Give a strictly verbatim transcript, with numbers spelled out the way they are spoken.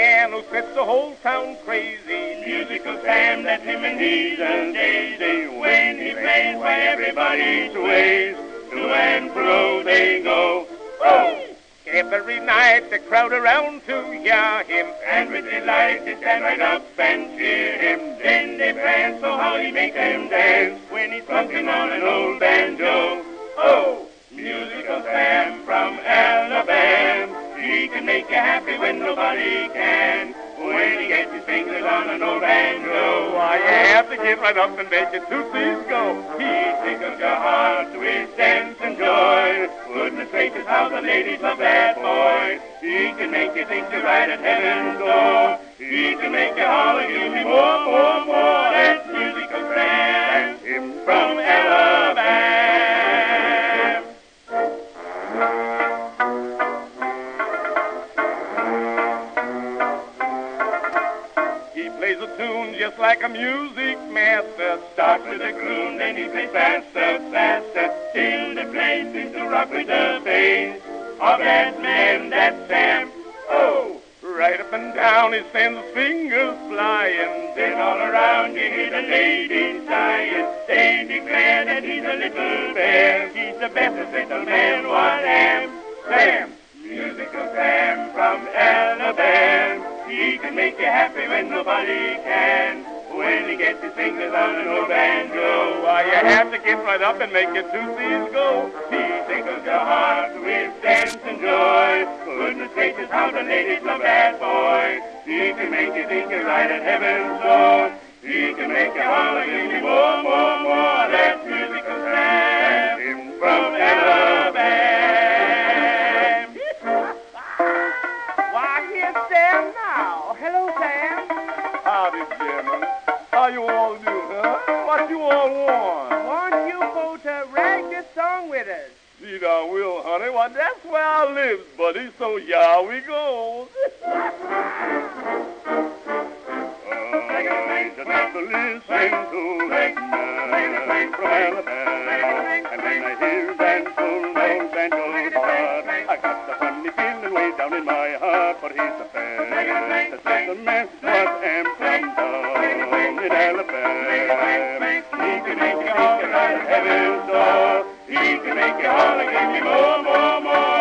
piano sets the whole town crazy. Musical Sam, that's him and he's a daisy. When he plays, why everybody sways. To and fro they go. Oh! Every night the crowd around to hear him, And with delight they stand right up and cheer him. Then they prance, so how he make them dance when he's funkin' on an old banjo. Oh! Musical Sam from Alabama. He can make you happy when nobody can. When he gets his fingers on an old banjo. why you have to get right up and make your tootsies go. He tickles your heart with dance and joy. Goodness gracious, how the ladies love that boy. He can make you think you're right at heaven's door. He can make you holler, give me more, more, more. That's Musical Sam. That's him From Alabama. He plays a tune just like a music master. Start with a croon, then he plays faster, faster, till the place seems to rock with the bass of that man, that Sam. Oh! Right up and down he sends his fingers flying. Then all around you hear the ladies sighing. They declare that he's a little bear. He's the bestest little man one am. Sam, Musical Sam from Alabama. He can make you happy when nobody can. When he gets his fingers on an old banjo. Why you have to get right up and make your tootsies go. He tickles your heart with dance and joy. Goodness gracious, how the ladies love that boy. He can make you think you're right at heaven's door. He can make you holler, give me more, more, more. That's Musical Sam Him from Alabama. Why, here's Sam now. Hello, Sam. Howdy, Jimmy. How you all do, huh? What you all want? Want you for to rag this song with us? Indeed I will, honey. Why, that's where I live, buddy. So, yeah, we go. Just to listen to that man from Alabama. And when I hear banjo, no banjo part, I got a funny feeling way down in my heart. But he's the best, the little man was am from down in Alabama. He can make you holler right at heaven's door. He can make you holler, give me more, more, more.